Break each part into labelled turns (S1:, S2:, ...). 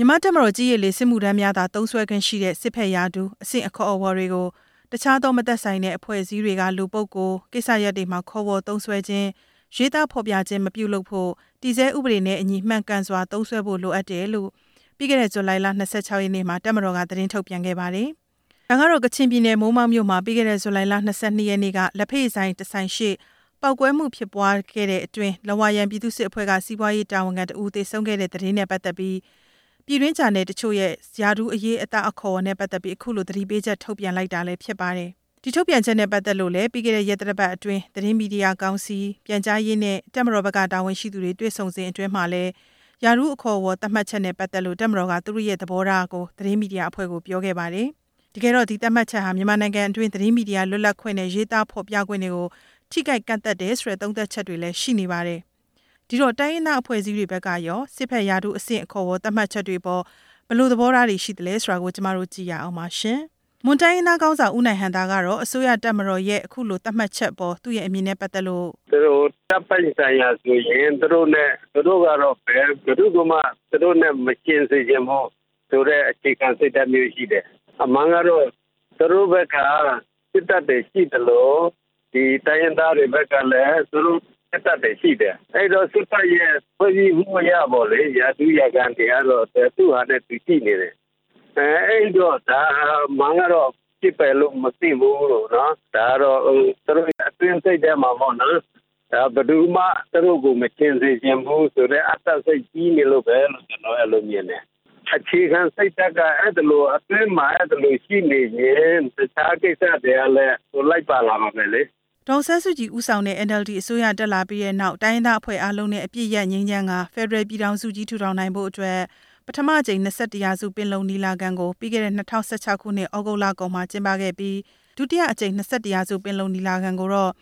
S1: မြန်မာတပ်မတော်ကြီးရဲ့လေစစ်မှုထမ်းများသာသုံးစွဲခွင့်ရှိတဲ့စစ်ဖက်ရာထူးအဆင့်အခေါ်အဝေါ်တွေကိုတခြားသောမသက်ဆိုင်တဲ့အဖွဲ့အစည်းတွေကလူပုဂ္ဂိုလ်ကိစ္စရပ်တွေမှာခေါ်ဝေါ်သုံးစွဲခြင်းရေးသားဖော်ပြခြင်းမပြုလုပ်ဖို့တည်ဆဲဥပဒေနဲ့အညီမှန်ကန်စွာသုံးစွဲဖို့လိုအပ်တယ်လို့ပြီးခဲ့တဲ့ဇူလိုင်လ26ရက်နေ့မှာတပ်မတော်ကသတင်းထုတ်ပြန်ခဲ့ပါတယ်။ဒါကတော့ကချင်ပြည်နယ်မိုးမောက်မြို့မှာပြီးခဲ့တဲ့ဇူလိုင်လ22ရက်နေ့ကလက်ဖက်ဆိုင်တဆိုင်ရှိပောက်ကွဲမှုဖြစ်ပွားခဲ့တဲ့အတွင်းလဝရန်ပြည်သူ့စစ်အဖွဲ့ကစီးပွားရေးတာဝန်ခံတဦးသေဆုံးခဲ့တဲ့သတင်းနဲ့ပတ်သက်ပြီးပြည်တွင်းဂျာနယ်တချို့ရဲ့ယာဒူးအရေးအသားအခေါ်နဲ့ပတ်သက်ပြီးအခုလိုသတိပေးချက်ထုတ်ပြန်လိုက်တာလည်းဖြစ်ပါတယ်။ဒီထုတ်ပြန်ချက်နဲ့ပတ်သက်လို့လည်းပြီးခဲ့တဲ့ရက်သတ္တပတ်အတွင်းသတင်းမီဒီယာကောင်စီပြန်ကြားရေးနဲ့တပ်မတော်ဘက်ကတာဝန်ရှိသူတွေတွေ့ဆုံစဉ်အတွင်းမှာလည်းယာဒူးအခေါ်အဝေါ်သတ်မှတ်ချက်နဲ့ပတ်သက်လို့တပ်မတော်ကသူတို့ရဲ့သဘောထားကိုသတင်းမီဒီယာအဖွဲ့ကိုပြောခဲ့ပါတယ်။တကယ်တော့ဒီသတ်မှတ်ချက်ဟာမြန်မာနိုင်ငံအတွင်းသတင်းမီဒီယာလွတ်လပ်ခွင့်နဲ့ရေးသားဖော်ပြခွင့်တွေကိုထိခိုက်ကန့်သက်တယ်ဆိုတဲ့သုံးသပ်ချက်တွေလည်းရှိနေပါတယ်။ဒီတော့တိုင်းရင်းသားအဖွဲ့အစည်းတွေဘက်ကရောစစ်ဖက်ရာထူးအဆင့်အခေါ်အဝေါ်သတ်မှတ်ချက်တွေပေါ်ဘယ်လိုသဘောထားတွေရှိသလဲဆိုတာကိုကျမတို့ကြည့်ရအောင်ပါရှင်။မွန်တိုင်းရင်းသားကောင်းဆောင်ဦးနိုင်ဟန်သားကတော့အစိုးရတပ်မတော်ရဲ့အခုလိုသတ်မှတ်ချက်ပေါ်သူ့ရဲ့အမြင်နဲ့ပတ်သက်လို့
S2: သူတို့တပ်ပိုင်ဆိုင်ရာဆိုရင်သူတို့ကတော့ဘယ်သူမှသူတို့နဲ့မကျင်စေခြင်းမို့ဆိုတဲ့အခြေခံစိတ်ဓာတ်မျိုးရှိတယ်။အမှန်ကတော့သူတို့ဘက်ကစစ်တပ်တွေရှိတယ်လို့ဒီတိုင်းရင်းသားတွေဘက်ကလည်းသူတို့စစ်တပ်တွေရှိတယ်။အဲ့တော့စစ်တပ်ရဲ့ဖွဲ့စည်းမှုရပါလေရာထူးရာခံတွေကတော့သူ့ဟာနဲ့သူရှိနေတယ်။အဲ့တော့ဒါမှန်ကတော့ဖြစ်ပဲလို့မသိဘူးလို့နော်။ဒါတော့သူတို့အတွင်းစိတ်ထဲမှာပေါ့နော်။ဒါဘယ်သူမှသူတို့ကိုမကျင်စေခြင်းဘူးဆိုတဲ့အတ္တစိတ်ကြီးနေလို့ပဲလို့ကျွန်တော်အဲ့လိုမြင်တယ်။အခြေခံစိတ်ဓာတ်ကအဲ့ဒါလိုအတွင်းမှာအဲ့ဒါလိုရှိနေရင်တခြားကိစ္စတွေကလည်းလိုက်ပါလာမှာပဲလေ
S1: ။ဒေါ်ဆန်းစုကြည်ဦးဆောင်တဲ့ NLD အစိုးရတက်လာပြီးတဲ့နောက်တိုင်းရင်းသားအဖွဲ့အားလုံးနဲ့အပြည့်ရငြိမ်းချမ်းကဖက်ဒရယ်ပြည်ထောင်စုကြီးထူထောင်နိုင်ဖို့အတွက်ပထမကြိမ်21ရာစုပင်လုံနီလာခံကိုပြီးခဲ့တဲ့2016ခုနှစ်ဩဂုတ်လကုန်မှာကျင်းပခဲ့ပြီးဒုတိယအကြိမ်21ရာစုပင်လုံနီလာခံကိုတော့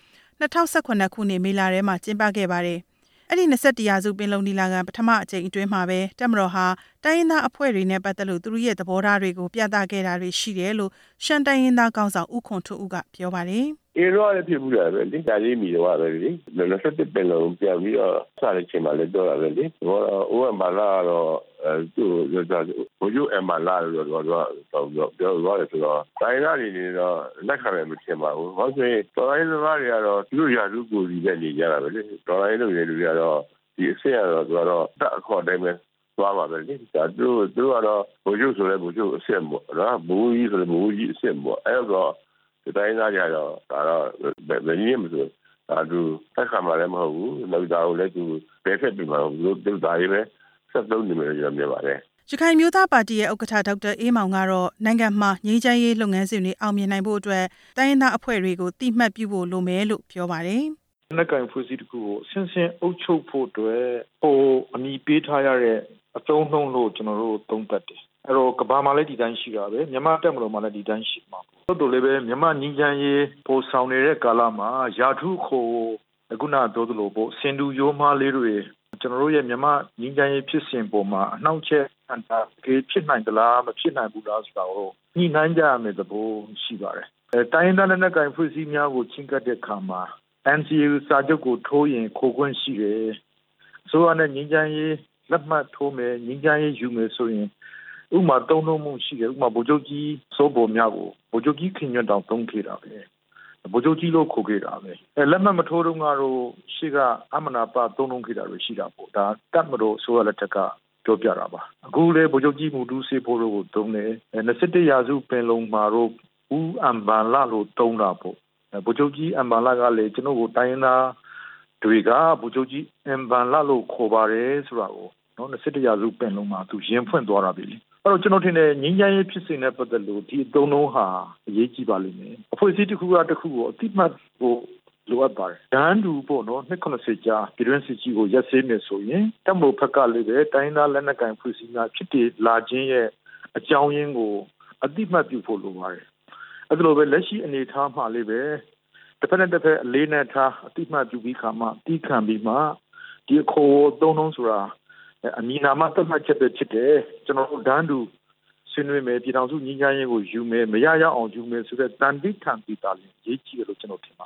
S1: 2018ခုနှစ်မေလထဲမှာကျင်းပခဲ့ပါတယ်။အဲ့ဒီ21ရာစုပင်လုံနီလာခံပထမအကြိမ်အတွင်းမှာပဲတပ်မတော်ဟာတိုင်းရင်းသားအဖွဲ့တွေနဲ့ပတ်သက်လို့သူတို့ရဲ့သဘောထားတွေကိုပြသခဲ့တာတွေရှိတယ်လို့ရှမ်းတိုင်းရင်းသားကောင်းဆောင်ဦးခွန်ထွန်းဦးကပြောပါတယ်
S3: ။ဒီတော့လည်းဖြစ်ဘူးလားပဲလေဒါလေးမိတော့ပဲလေ21ပင်လုံပြန်ပြီးတော့စတဲ့ချိန်မှာလည်းပြောတာပဲလေဘောအိုးမလာတော့သူ့ဘိုးကျအမလာတော့ပြောရတယ်ဆိုတော့တိုင်းသားတွေနေတော့လက်ခံမယ်မထင်ပါဘူးဘာလို့ဆိုရင်တော်လိုင်းသမားတွေကတော့သူတို့ရာထူးကိုစီပဲနေကြတာပဲလေတော်လိုင်းလုပ်နေလူတွေကတော့ဒီအစ်ရတော့သူကတော့တက်အခေါ်တိုင်းပဲသွားပါပဲလေဒါသူတို့ကတော့ဘိုးကျဆိုလဲဘိုးကျအစ်စ်ပေါ့နော်ဘိုးကြီးဆိုလဲဘိုးကြီးအစ်စ်ပေါ့အဲ့တော့ဒီတိုင်းသားကြတော့ဒါတော့ဘယ်နည်းမှမဆိုဒါသူတက်ခံမှာလည်းမဟုတ်ဘူးလောက်တာကိုလည်းသူဘယ်ဖက်ပြမှာလို့သူဒါရေးပဲဆက်သုံးနေမယ်ပြောမြင်ပါတယ်
S1: ရခိုင်မျိုးသားပါတီရဲ့ဥက္ကဋ္ဌဒေါက်တာအေးမောင်ကတော့နိုင်ငံမှာငြိမ်းချမ်းရေးလုပ်ငန်းစဉ်တွေအောင်မြင်နိုင်ဖို့အတွက်တိုင်းရင်းသားအဖွဲ့တွေကိုတိမှတ်ပြုဖို့လိုမယ်လို့ပြောပါတယ်
S4: ။နိုင်ငံဖွဲ့စည်းတစ်ခုကိုဆင်းဆင်းအုပ်ချုပ်ဖို့အတွက်အမည်ပေးထားရတဲ့အသုံးနှုန်းလို့ကျွန်တော်တို့သုံးသပ်တယ်။အဲ့တော့ကဘာမှလည်းဒီတိုင်းရှိတာပဲမြန်မာတက်မလို့မှလည်းဒီတိုင်းရှိမှာ။တို့လည်းပဲမြန်မာငြိမ်းချမ်းရေးပို့ဆောင်နေတဲ့ကာလမှာယာထုခိုခုနပြောသလိုပေါ့စင်တူရိုးမားလေးတွေကျွန်တော်တို့ရဲ့မြန်မာငြိမ်းချမ်းရေးဖြစ်စဉ်ပေါ်မှာအနှောင့်အယှက်အန်တာဖြစ်နိုင်သလားမဖြစ်နိုင်ဘူးလားဆိုတာကိုညှိနှိုင်းကြရမယ့်သဘောရှိပါတယ်။တိုင်းဒေသနဲ့ကိုင်ဖွဲ့စည်းများကိုချင်းကပ်တဲ့အခါမှာ NCA စာချုပ်ကိုထိုးရင်ခိုခွင့်ရှိတယ်။ဆိုရတဲ့ငြိမ်းချမ်းရေးလက်မှတ်ထိုးမယ်ငြိမ်းချမ်းရေးယူမယ်ဆိုရင်ဥမာသုံးလုံးမှုရှိတယ်ဥမာဗိုလ်ချုပ်ကြီးစိုးပေါ်များကိုဗိုလ်ချုပ်ကြီးခင်ညွတ်တောင်သုံးခဲ့တာပဲဗိုလ်ချုပ်ကြီးလို့ခေါ်ခဲ့တာပဲလက်မှတ်မထိုးတော့ကတော့ရှေ့ကအမနာပသုံးလုံးခဲ့တာတွေရှိတာပေါ့ဒါတတ်မလို့ဆိုရလက်ထက်ကပြောပြတာပါအခုလေဗိုလ်ချုပ်ကြီးမူတူးစေဖို့လို့သုံးတယ်21ရာစုပင်လုံမှာတော့ဦးအံဘန်လာလို့သုံးတာပေါ့ဗိုလ်ချုပ်ကြီးအံဘန်လာကလည်းကျွန်တော်ကိုတိုင်းသားတွေကဗိုလ်ချုပ်ကြီးအံဘန်လာလို့ခေါ်ပါတယ်ဆိုတာကိုနော်21ရာစုပင်လုံမှာသူရင်ဖွင့်သွားတာပြီလေအဲ့တော့ကျွန်တော်ထင်တယ်ငြိမ်းချမ်းရေးဖြစ်စဉ်နဲ့ပတ်သက်လို့ဒီအသုံးလုံးဟာအရေးကြီးပါလိမ့်မယ်အဖွဲ့အစည်းတစ်ခုကတစ်ခုကိုအတိမတ်ကိုလိုအပ်ပါတယ်ဒန်းတူပေါ့နော်290ကြာပြည်တွင်းစစ်ကြီးကိုရက်စဲမယ်ဆိုရင်တမလို့ဖက်ကလည်းပဲတိုင်းသားလက်နက်ကိုင်ဖွဲ့စည်းများဖြစ်တည်လာခြင်းရဲ့အကြောင်းရင်းကိုအတိမတ်ပြုဖို့လိုပါတယ်အဲ့ဒါလိုပဲလက်ရှိအနေအထားမှလည်းပဲတစ်ဖက်နဲ့တစ်ဖက်အလေးနဲ့ထားအတိမတ်ပြုပြီးခါမှတီးခံပြီးမှဒီအခေါ်သုံးလုံးဆိုတာအမည်နာမသတ်မှတ်ချက်ပဲဖြစ်တယ်ကျွန်တော်တို့ဒန်းတူဆွေးနွေးမယ်ပြည်ထောင်စုငြိမ်းချမ်းရေးကိုယူမယ်မရရအောင်ယူမယ်ဆိုတဲ့တန်တိထန်တိတာလေးရေးကြည့်ရလို့ကျွန်တော်ထင်ပါတယ်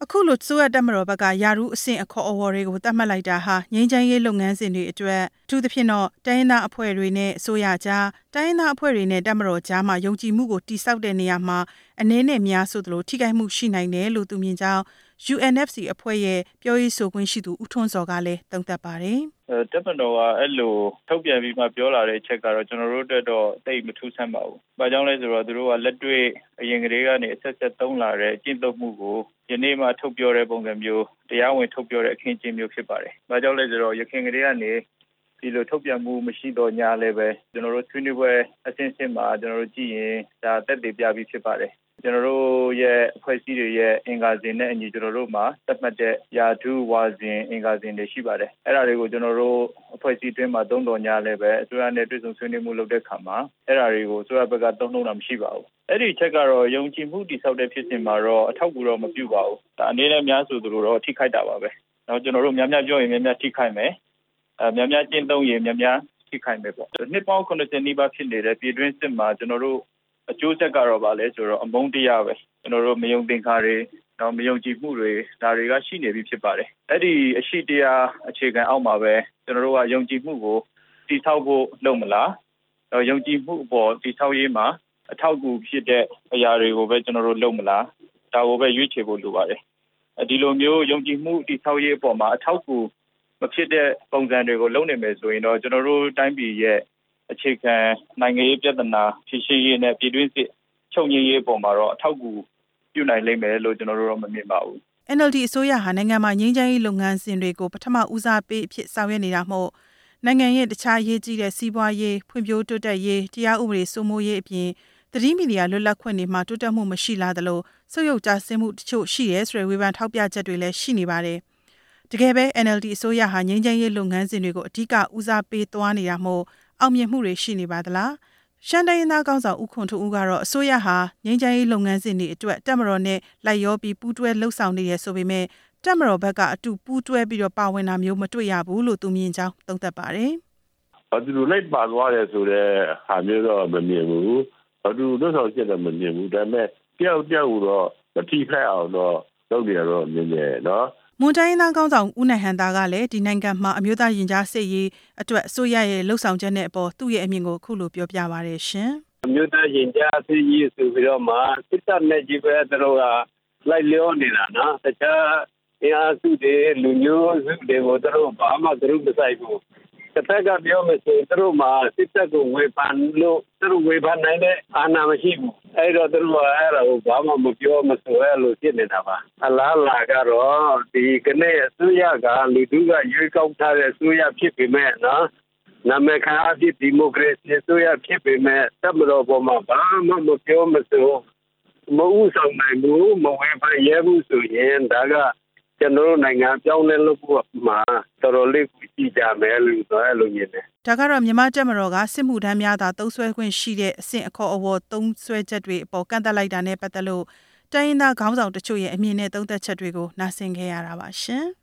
S1: အခုလိုဆိုရတက်မတော်ဘက်ကယာရုအဆင့်အခေါ်အဝေါ်တွေကိုတတ်မှတ်လိုက်တာဟာငြိမ်းချမ်းရေးလုပ်ငန်းစဉ်တွေအတွက်အထူးသဖြင့်တော့တိုင်းရင်းသားအဖွဲ့တွေနဲ့အစိုးရကြားတိုင်းရင်းသားအဖွဲ့တွေနဲ့တက်မတော်ကြားမှာယုံကြည်မှုကိုတိစောက်တဲ့နေရာမှာအနည်းနဲ့များဆိုသလိုထိခိုက်မှုရှိနိုင်တယ်လို့သူမြင်ကြောင်း UNFC အဖွဲ့ရဲ့ပြောရေးဆိုခွင့်ရှိသူဦးထွန်းစောကလည်းသုံးသပ်ပါတယ်
S5: ။တက်မတော်ကအဲ့လိုထုတ်ပြန်ပြီးမှပြောလာတဲ့အချက်ကတော့ကျွန်တော်တို့အတွက်တော့တိတ်မထူးဆန်းပါဘူး။ဘာကြောင့်လဲဆိုတော့သူတို့ကလက်တွေ့အရင်ကတည်းကနေအဆက်ဆက်သုံးလာတဲ့ကျင့်သုံးမှုကိုယနေ့မှထုတ်ပြောတဲ့ပုံစံမျိုးတရားဝင်ထုတ်ပြောတဲ့အခင်းကျင်းမျိုးဖြစ်ပါတယ်။ဘာကြောင့်လဲဆိုတော့ရခိုင်ကလေးကနေဒီလိုထုတ်ပြန်မှုမရှိတော့ညာလည်းပဲကျွန်တော်တို့ဆွေးနွေးပွဲအဆင့်ဆင့်မှာကျွန်တော်တို့ကြည့်ရင်ဒါတက်တည်ပြပြီးဖြစ်ပါတယ်။ကျွန်တော်တို့ရဲ့အဖွဲ့အစည်းတွေရဲ့အင်္ဂါစဉ်နဲ့အညီကျွန်တော်တို့မှာသတ်မှတ်တဲ့ယာဒူဝါစဉ်အင်္ဂါစဉ်တွေရှိပါတယ်။အဲ့ဒါတွေကိုကျွန်တော်တို့အဖွဲ့အစည်းတွင်းမှာသုံးတော်ညာလည်းပဲအစိုးရနဲ့တွေ့ဆုံဆွေးနွေးမှုလုပ်တဲ့အခါမှာအဲ့ဒါတွေကိုအစိုးရဘက်ကသုံးနှုန်းတာမရှိပါဘူး။အဲ့ဒီချက်ကတော့ယုံကြည်မှုတိစောက်တဲ့ဖြစ်စဉ်မှာတော့အထောက်အကူတော့မပြုပါဘူး။ဒါအနေနဲ့များဆိုသလိုတော့ထိခိုက်တာပါပဲ။နောက်ကျွန်တော်တို့များများပြောရင်များများထိခိုက်မယ်။များများကျင့်သုံးရင်များများထိခိုက်မယ်ပေါ့။နှစ်ပေါင်း90နီးပါးဖြစ်နေတဲ့ပြည်တွင်းစစ်မှာကျွန်တော်တို့အကျိုးဆက်ကတော့ဗာလဲဆိုတော့အမုန်းတရားပဲကျွန်တော်တို့မယုံသင်္ကာတွေတော့မယုံကြည်မှုတွေဒါတွေကရှိနေပြီဖြစ်ပါတယ်အဲ့ဒီအရှိတရားအခြေခံအောက်မှာပဲကျွန်တော်တို့ကယုံကြည်မှုကိုတည်ဆောက်ဖို့လုပ်မလားယုံကြည်မှုအပေါ်တည်ဆောက်ရေးမှာအထောက်အကူဖြစ်တဲ့အရာတွေကိုပဲကျွန်တော်တို့လုပ်မလားဒါကိုပဲရွေးချယ်ဖို့လိုပါတယ်ဒီလိုမျိုးယုံကြည်မှုတည်ဆောက်ရေးအပေါ်မှာအထောက်အကူမဖြစ်တဲ့ပုံစံတွေကိုလုပ်နေမယ်ဆိုရင်တော့ကျွန်တော်တို့တိုင်းပြည်ရဲ့အခြေခံနိုင်ငံရေးပြဿနာဖြေရှင်းရေးနဲ့ပြည်တွင်းစစ်ချုပ်ငြိမ်းရေးပေါ်မှာတော့အထောက်အကူပြုနိုင်လိမ့်မယ်လို့ကျွန်တော်တို့တော့မမြင်ပါဘူး
S1: NLD အစိုးရဟာနိုင်ငံမှာငြိမ်းချမ်းရေးလုပ်ငန်းစဉ်တွေကိုပထမဦးစားပေးအဖြစ်ဆောင်ရွက်နေတာမို့နိုင်ငံရဲ့တခြားရေးကြီးတဲ့စီးပွားရေးဖွံ့ဖြိုးတိုးတက်ရေးတရားဥပဒေစိုးမိုးရေးအပြင်သတင်းမီဒီယာလွတ်လပ်ခွင့်တွေမှာတိုးတက်မှုမရှိလာသလိုဆုတ်ယုတ်ကျဆင်းမှုတချို့ရှိရဲဆိုတဲ့ဝေဖန်ထောက်ပြချက်တွေလည်းရှိနေပါတယ်တကယ်ပဲ NLD အစိုးရဟာငြိမ်းချမ်းရေးလုပ်ငန်းစဉ်တွေကိုအဓိကဦးစားပေးသွားနေတာမို့အောင်မြင်မှုတွေရှိနေပါသလားရှမ်းတိုင်းရင်းသားကောင်းဆောင်ဦးခွန်ထူးကတော့အစိုးရဟာငြိမ်းချမ်းရေးလုပ်ငန်းစဉ်တွေအတွက်တက်မတော်နဲ့လိုက်ရောပြီးပူးတွဲလှုပ်ဆောင်နေရဆိုပေမဲ့တက်မတော်ဘက်ကအတူပူးတွဲပြီးတော့ပါဝင်တာမျိုးမတွေ့ရဘူးလို့သူမြင်ကြောင်းသုံးသပ်ပါတယ်
S3: ။ဒီလိုလိုက်ပါသွားတယ်ဆိုတော့ဟာမျိုးတော့မမြင်ဘူး။ဒီလိုတော့ချက်တော့မမြင်ဘူး။ဒါပေမဲ့တယောက်တော့မထိခိုက်အောင်တော့လုပ်နေရတော့မြင်တယ်နော်။
S1: မွန်တိုင်းသားကောင်းဆောင်ဦးနိုင်ဟန်တာကလည်းဒီနိုင်ငံမှာအမျိုးသားရင်ကြားစစ်ရေးအတွက်အစိုးရရဲ့လှုပ်ဆောင်ချက်နဲ့အပေါ်သူ့ရဲ့အမြင်ကိုအခုလိုပြောပြပါရရှင်
S2: ။အမျိုးသားရင်ကြားစစ်ရေးဆိုပြီးတော့မှစစ်တပ်နဲ့ကြီးပဲသူတို့ကလိုက်လျောနေတာနော်။တခြားအင်အားစုတွေလူမျိုးစုတွေကိုသူတို့ဘာမှသူတို့မဆိုင်ဘူး။တစ်ဖက်ကပြောမယ်ဆိုသူတို့မှာစစ်တပ်ကိုဝေဖန်လို့သူတို့ဝေဖန်နိုင်တဲ့အာဏာမရှိဘူးအဲ့တော့သူတို့ကအဲ့ဒါကိုဘာမှမပြောမဆိုရလို့ဖြစ်နေတာပါအလားလာကတော့ဒီကနေ့အစိုးရကလူထုကရွေးကောက်ထားတဲ့အစိုးရဖြစ်ပေမဲ့နော်နာမည်ခံအဖြစ်ဒီမိုကရေစီအစိုးရဖြစ်ပေမဲ့တပ်မတော်ပေါ်မှာဘာမှမပြောမဆိုမဥဆောင်နိုင်ဘူးမဝေဖန်ရဲဘူးဆိုရင်ဒါကကျွန်တော်နိုင်ငံပြောင်းလဲလို့မှာတော်တော်လေးကြည့်ကြမယ်လို့ဆိုအဲ့လိုမြင်တယ်
S1: ။ဒါကတော့မြန်မာတပ်မတော်ကစစ်မှုထမ်းများသာသုံးစွဲခွင့်ရှိတဲ့အဆင့်အခေါ်အဝေါ်သုံးစွဲချက်တွေအပေါ်ကန့်သတ်လိုက်တာနဲ့ပတ်သက်လို့တိုင်းရင်းသားခေါင်းဆောင်တချို့ရဲ့အမြင်နဲ့သုံးသပ်ချက်တွေကိုနားဆင်ခဲ့ရတာပါရှင်။